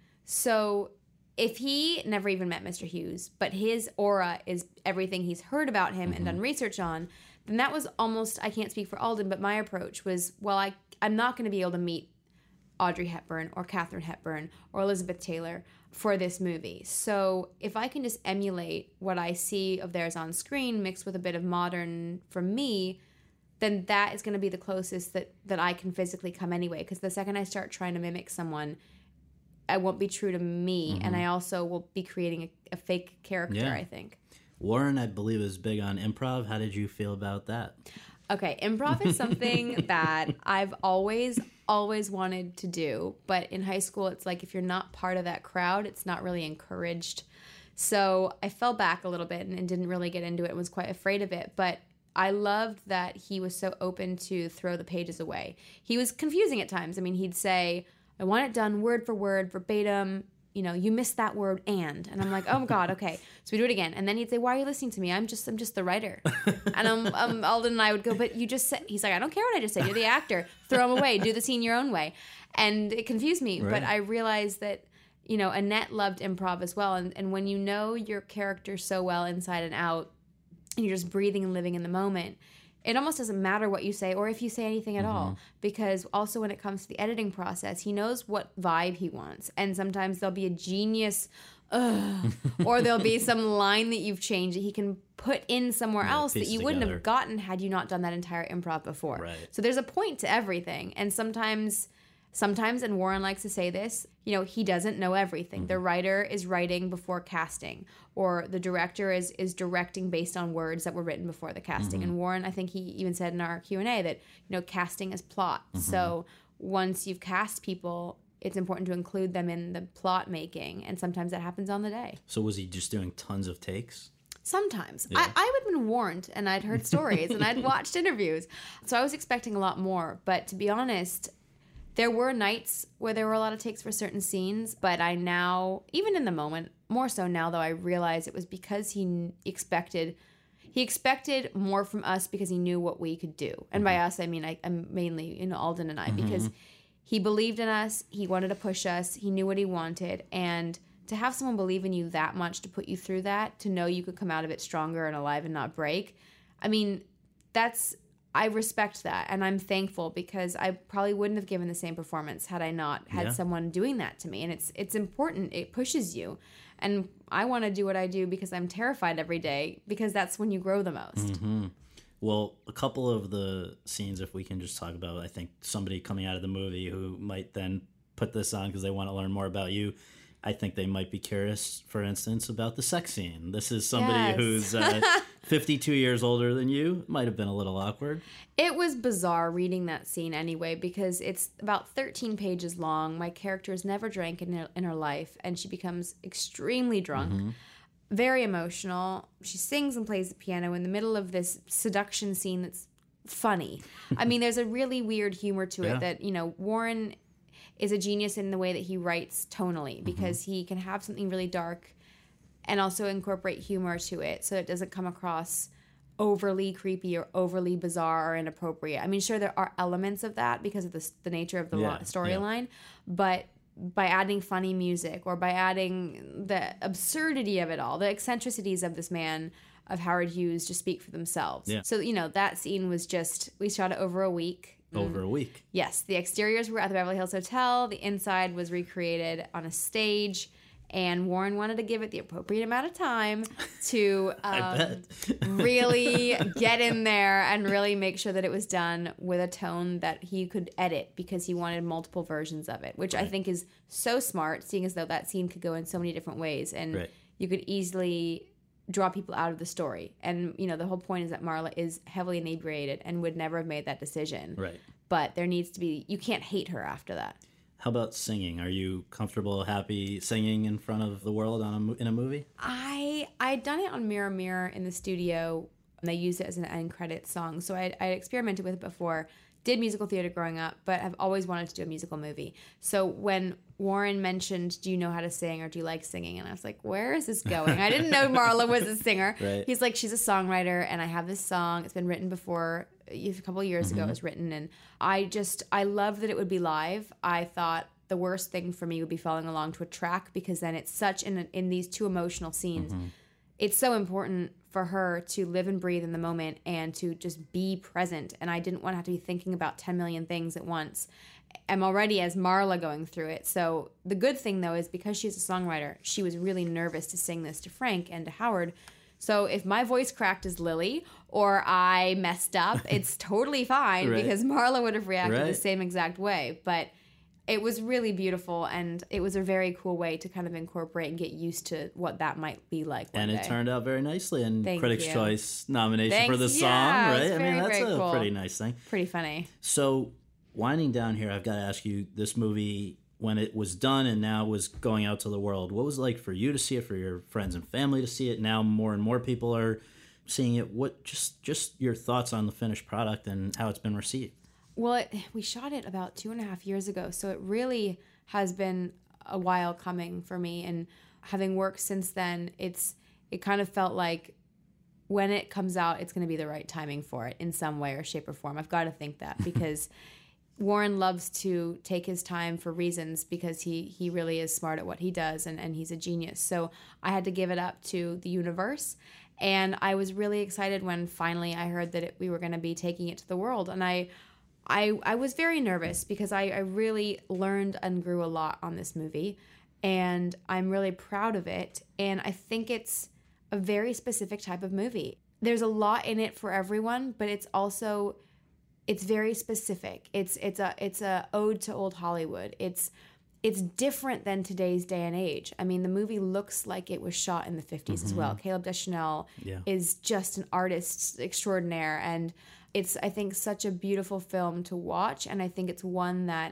So if he never even met Mister Hughes, but his aura is everything he's heard about him mm-hmm. and done research on, then that was almost, I can't speak for Alden, but my approach was, well, I, I'm not going to be able to meet Audrey Hepburn or Katharine Hepburn or Elizabeth Taylor for this movie. So if I can just emulate what I see of theirs on screen mixed with a bit of modern from me, then that is going to be the closest that, that I can physically come anyway. Because the second I start trying to mimic someone, I won't be true to me, mm-hmm. and I also will be creating a, a fake character, yeah. I think. Warren, I believe, is big on improv. How did you feel about that? Okay, improv is something that I've always, always wanted to do, but in high school, it's like if you're not part of that crowd, it's not really encouraged. So I fell back a little bit and, and didn't really get into it and was quite afraid of it, but I loved that he was so open to throw the pages away. He was confusing at times. I mean, he'd say, I want it done word for word, verbatim. You know, you missed that word and. And I'm like, oh, God, okay. So we do it again. And then he'd say, why are you listening to me? I'm just I'm just the writer. And um, um, Alden and I would go, but you just said, he's like, I don't care what I just said. You're the actor. Throw him away. Do the scene your own way. And it confused me. Right. But I realized that, you know, Annette loved improv as well. And, and when you know your character so well inside and out, and you're just breathing and living in the moment, it almost doesn't matter what you say or if you say anything at mm-hmm. all, because also when it comes to the editing process, he knows what vibe he wants. And sometimes there'll be a genius, ugh, or there'll be some line that you've changed that he can put in somewhere yeah, else that you wouldn't together. have gotten had you not done that entire improv before. Right. So there's a point to everything. And sometimes... Sometimes, and Warren likes to say this, you know, he doesn't know everything. Mm-hmm. The writer is writing before casting, or the director is is directing based on words that were written before the casting. Mm-hmm. And Warren, I think he even said in our Q and A that, you know, casting is plot. Mm-hmm. So once you've cast people, it's important to include them in the plot making, and sometimes that happens on the day. So was he just doing tons of takes? Sometimes. Yeah. I, I had been warned, and I'd heard stories, and I'd watched interviews. So I was expecting a lot more. But to be honest... There were nights where there were a lot of takes for certain scenes, but I now, even in the moment, more so now though, I realize it was because he expected, he expected more from us because he knew what we could do. And mm-hmm. by us, I mean I, I'm mainly, you know, Alden and I, mm-hmm. because he believed in us, he wanted to push us, he knew what he wanted, and to have someone believe in you that much, to put you through that, to know you could come out of it stronger and alive and not break, I mean, that's... I respect that, and I'm thankful because I probably wouldn't have given the same performance had I not had yeah. someone doing that to me. And it's it's important. It pushes you. And I want to do what I do because I'm terrified every day, because that's when you grow the most. Mm-hmm. Well, a couple of the scenes, if we can just talk about, I think somebody coming out of the movie who might then put this on because they want to learn more about you. I think they might be curious, for instance, about the sex scene. This is somebody yes. who's uh, fifty-two years older than you. Might have been a little awkward. It was bizarre reading that scene anyway, because it's about thirteen pages long. My character has never drank in her, in her life, and she becomes extremely drunk, mm-hmm. very emotional. She sings and plays the piano in the middle of this seduction scene that's funny. I mean, there's a really weird humor to it yeah. that, you know, Warren... is a genius in the way that he writes tonally, because mm-hmm. he can have something really dark and also incorporate humor to it so it doesn't come across overly creepy or overly bizarre or inappropriate. I mean, sure, there are elements of that because of the, the nature of the yeah, storyline, yeah. but by adding funny music or by adding the absurdity of it all, the eccentricities of this man, of Howard Hughes, just speak for themselves. Yeah. So, you know, that scene was just, we shot it over a week. Over a week. Yes. The exteriors were at the Beverly Hills Hotel. The inside was recreated on a stage. And Warren wanted to give it the appropriate amount of time to um, really get in there and really make sure that it was done with a tone that he could edit, because he wanted multiple versions of it, which right. I think is so smart, seeing as though that scene could go in so many different ways. And right. you could easily draw people out of the story. And, you know, the whole point is that Marla is heavily inebriated and would never have made that decision. Right. But there needs to be, you can't hate her after that. How about singing? Are you comfortable, happy singing in front of the world on a, in a movie? I I'd done it on Mirror Mirror in the studio, and they used it as an end credits song. So I I experimented with it before. Did musical theater growing up, but I've always wanted to do a musical movie. So when Warren mentioned, "Do you know how to sing, or do you like singing?" and I was like, "Where is this going?" I didn't know Marla was a singer. Right. He's like, "She's a songwriter, and I have this song. It's been written before." A couple of years mm-hmm. ago, it was written, and I just I love that it would be live. I thought the worst thing for me would be following along to a track, because then it's such in in these two emotional scenes. Mm-hmm. It's so important for her to live and breathe in the moment and to just be present. And I didn't want to have to be thinking about ten million things at once. I'm already as Marla going through it. So the good thing, though, is because she's a songwriter, she was really nervous to sing this to Frank and to Howard. So if my voice cracked as Lily or I messed up, it's totally fine right. because Marla would have reacted right. the same exact way. But it was really beautiful, and it was a very cool way to kind of incorporate and get used to what that might be like one And it day. turned out very nicely, and Thank Critics' you. Choice nomination Thanks. for the Yeah, song, right? it's I very, mean, that's very a cool. pretty nice thing. Pretty funny. So winding down here, I've got to ask you, this movie, when it was done and now was going out to the world, what was it like for you to see it, for your friends and family to see it? Now more and more people are seeing it. What just just your thoughts on the finished product and how it's been received? Well, it, we shot it about two and a half years ago, so it really has been a while coming for me. And having worked since then, it's it kind of felt like when it comes out, it's going to be the right timing for it in some way or shape or form. I've got to think that, because Warren loves to take his time for reasons, because he, he really is smart at what he does, and, and he's a genius. So I had to give it up to the universe. And I was really excited when finally I heard that it, we were going to be taking it to the world. And I I, I was very nervous, because I, I really learned and grew a lot on this movie. And I'm really proud of it. And I think it's a very specific type of movie. There's a lot in it for everyone, but it's also... It's very specific. It's it's a it's a ode to old Hollywood. It's it's different than today's day and age. I mean, the movie looks like it was shot in the fifties mm-hmm. as well. Caleb Deschanel yeah. is just an artist extraordinaire, and it's, I think, such a beautiful film to watch. And I think it's one that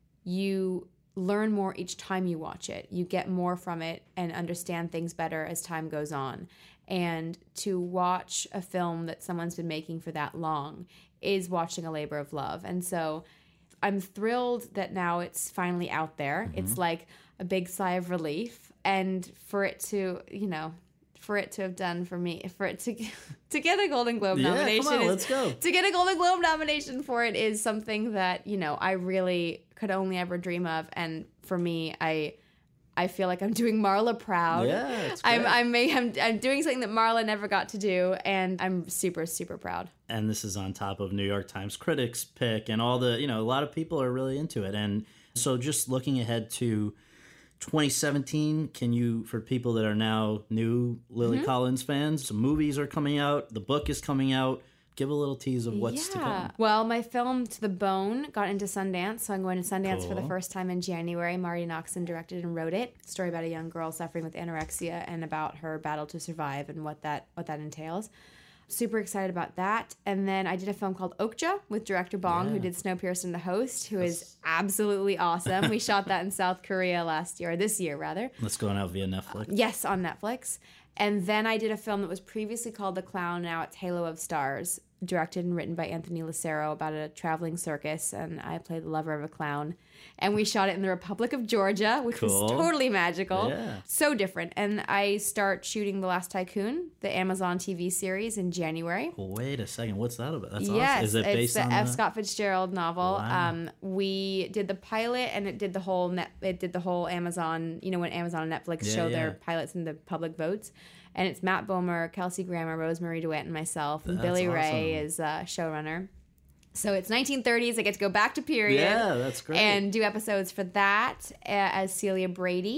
you learn more each time you watch it. You get more from it and understand things better as time goes on. And to watch a film that someone's been making for that long is watching a labor of love. And so I'm thrilled that now it's finally out there. Mm-hmm. It's like a big sigh of relief. And for it to, you know, for it to have done for me, for it to to get a Golden Globe yeah, nomination. Come on, is, let's go. To get a Golden Globe nomination for it is something that, you know, I really could only ever dream of. And for me, I... I feel like I'm doing Marla proud. Yeah, it's I'm, I'm, I'm I'm doing something that Marla never got to do, and I'm super, super proud. And this is on top of New York Times critics pick and all the, you know, a lot of people are really into it. And so just looking ahead to twenty seventeen, can you, for people that are now new Lily mm-hmm. Collins fans, some movies are coming out, the book is coming out. Give a little tease of what's yeah. to come. Well, my film To the Bone got into Sundance, so I'm going to Sundance cool. for the first time in January. Marty Noxon directed and wrote it. Story about a young girl suffering with anorexia and about her battle to survive and what that what that entails. Super excited about that. And then I did a film called Okja with director Bong, yeah. who did Snowpiercer and The Host, who That's... is absolutely awesome. We shot that in South Korea last year, or this year rather. That's going out via Netflix. Yes, on Netflix. And then I did a film that was previously called The Clown, now it's Halo of Stars, directed and written by Anthony Lucero, about a traveling circus, and I played the lover of a clown. And we shot it in the Republic of Georgia, which cool. was totally magical. Yeah. So different. And I start shooting The Last Tycoon, the Amazon T V series, in January. Wait a second. What's that about? That's yes, awesome. Is it based it's the on F. the... Scott Fitzgerald novel. Wow. Um, we did the pilot, and it did the whole net, it did the whole Amazon, you know, when Amazon and Netflix yeah, show yeah. their pilots in the public votes. And it's Matt Bomer, Kelsey Grammer, Rosemary DeWitt, and myself. And That's Billy awesome. Ray is uh, showrunner. So it's nineteen thirties. I get to go back to period. Yeah, that's great. And do episodes for that uh, as Celia Brady.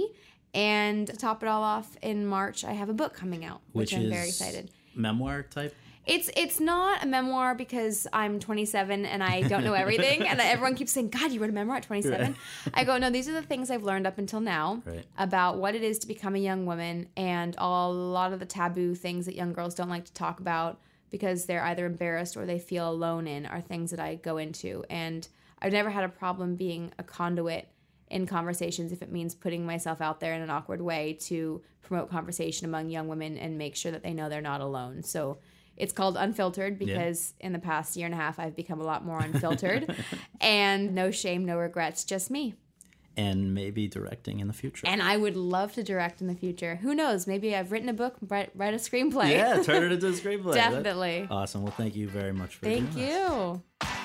And to top it all off, in March, I have a book coming out, which, which I'm very excited. Memoir type? It's it's not a memoir because I'm twenty-seven and I don't know everything. And everyone keeps saying, God, you wrote a memoir at twenty-seven? Right. I go, no, these are the things I've learned up until now right. about what it is to become a young woman and all, a lot of the taboo things that young girls don't like to talk about because they're either embarrassed or they feel alone in are things that I go into. And I've never had a problem being a conduit in conversations if it means putting myself out there in an awkward way to promote conversation among young women and make sure that they know they're not alone. So it's called Unfiltered because yeah. in the past year and a half, I've become a lot more unfiltered. And no shame, no regrets, just me. And maybe directing in the future. And I would love to direct in the future. Who knows? Maybe I've written a book, write, write a screenplay. Yeah, turn it into a screenplay. Definitely. That's awesome. Well, thank you very much for thank doing you. this.